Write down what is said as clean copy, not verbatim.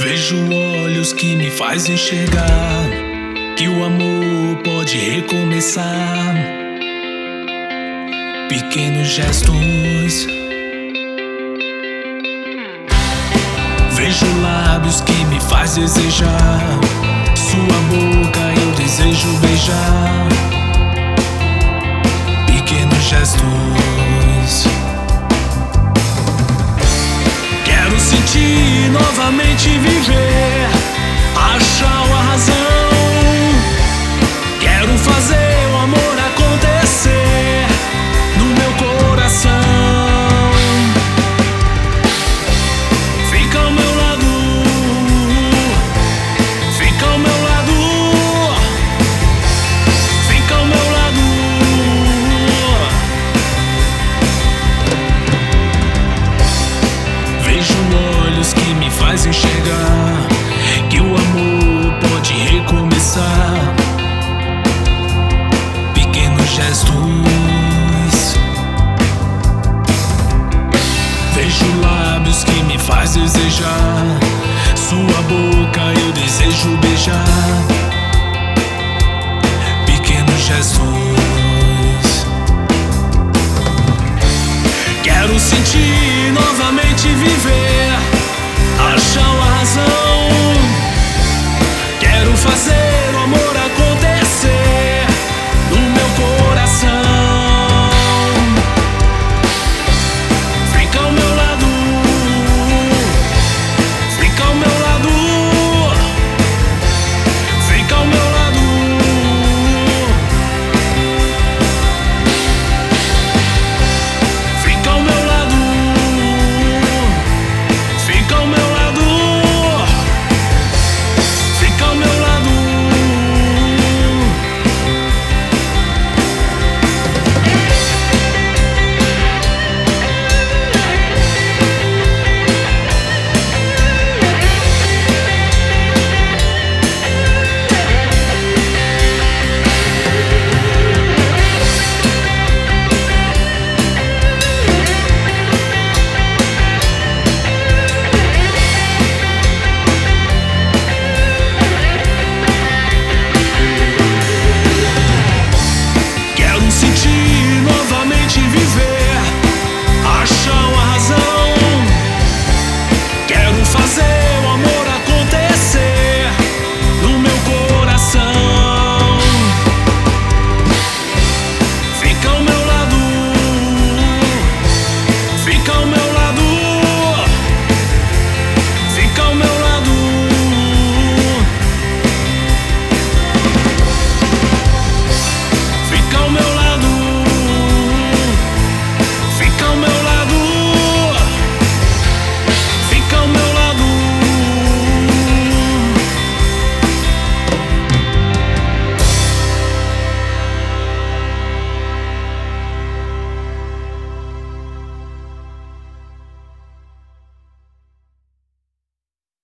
Vejo olhos que me fazem enxergar que o amor pode recomeçar. Pequenos gestos. Vejo lábios que me faz desejar sua boca, eu desejo beijar. Pequenos gestos. Quero sentir, novamente viver, achar a razão. Quero fazer o amor acontecer no meu coração. Fica ao meu lado, fica ao meu lado, fica ao meu lado. Vejo olhos que me fazem enxergar que o amor pode recomeçar. Pequenos gestos. Vejo lábios que me faz desejar sua boca, eu desejo beijar. Pequenos gestos.